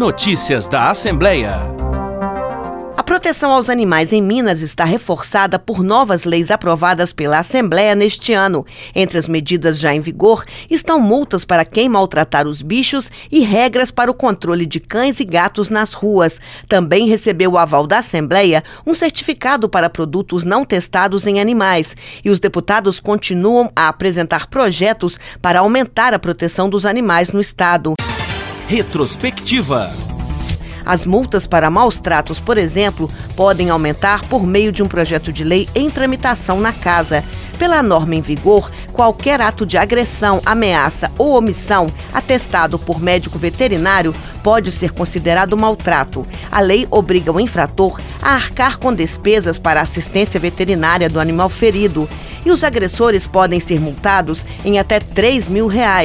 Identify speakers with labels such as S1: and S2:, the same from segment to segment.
S1: Notícias da Assembleia.
S2: A proteção aos animais em Minas está reforçada por novas leis aprovadas pela Assembleia neste ano. Entre as medidas já em vigor estão multas para quem maltratar os bichos e regras para o controle de cães e gatos nas ruas. Também recebeu o aval da Assembleia um certificado para produtos não testados em animais. E os deputados continuam a apresentar projetos para aumentar a proteção dos animais no estado.
S1: Retrospectiva.
S2: As multas para maus tratos, por exemplo, podem aumentar por meio de um projeto de lei em tramitação na Casa. Pela norma em vigor, qualquer ato de agressão, ameaça ou omissão atestado por médico veterinário pode ser considerado maltrato. A lei obriga o infrator a arcar com despesas para a assistência veterinária do animal ferido. E os agressores podem ser multados em até R$3 mil.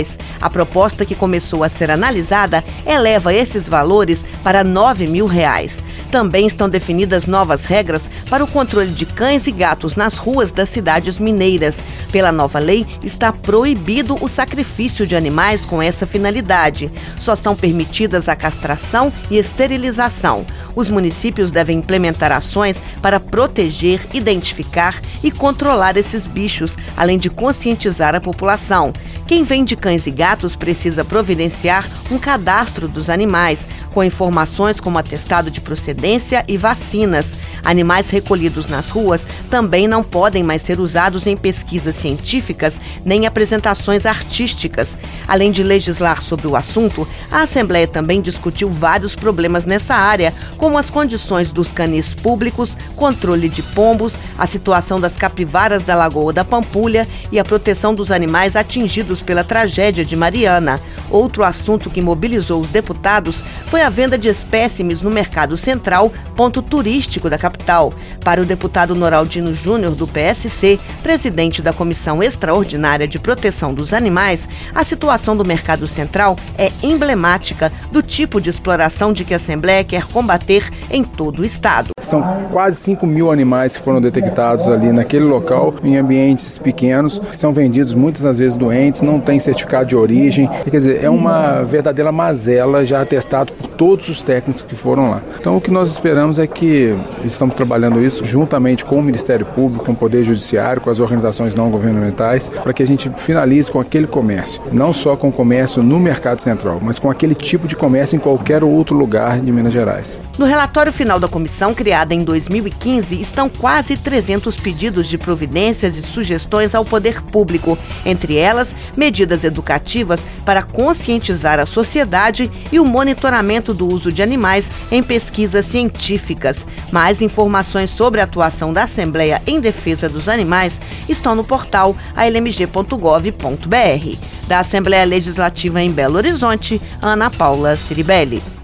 S2: A proposta que começou a ser analisada eleva esses valores para R$9 mil. Também estão definidas novas regras para o controle de cães e gatos nas ruas das cidades mineiras. Pela nova lei, está proibido o sacrifício de animais com essa finalidade. Só são permitidas a castração e esterilização. Os municípios devem implementar ações para proteger, identificar e controlar esses bichos, além de conscientizar a população. Quem vende cães e gatos precisa providenciar um cadastro dos animais, com informações como atestado de procedência e vacinas. Animais recolhidos nas ruas também não podem mais ser usados em pesquisas científicas nem apresentações artísticas. Além de legislar sobre o assunto, a Assembleia também discutiu vários problemas nessa área, como as condições dos canis públicos, controle de pombos, a situação das capivaras da Lagoa da Pampulha e a proteção dos animais atingidos pela tragédia de Mariana. Outro assunto que mobilizou os deputados foi a venda de espécimes no Mercado Central, ponto turístico da capital. Para o deputado Noraldino Júnior, do PSC, presidente da Comissão Extraordinária de Proteção dos Animais, a situação do Mercado Central é emblemática do tipo de exploração de que a Assembleia quer combater em todo o estado.
S3: São quase 5 mil animais que foram detectados ali naquele local, em ambientes pequenos, que são vendidos muitas das vezes doentes, não tem certificado de origem. Quer dizer, é uma verdadeira mazela já atestado por todos os técnicos que foram lá. Então o que nós esperamos é que estamos trabalhando isso juntamente com o Ministério Público, com o Poder Judiciário, com as organizações não governamentais, para que a gente finalize com aquele comércio. Não só com o comércio no Mercado Central, mas com aquele tipo de comércio em qualquer outro lugar de Minas Gerais.
S2: No relatório final da comissão, criada em 2015, estão quase 300 pedidos de providências e sugestões ao poder público. Entre elas, medidas educativas para conscientizar a sociedade e o monitoramento do uso de animais em pesquisas científicas. Mais informações sobre a atuação da Assembleia em defesa dos animais estão no portal almg.gov.br. Da Assembleia Legislativa em Belo Horizonte, Ana Paula Ciribelli.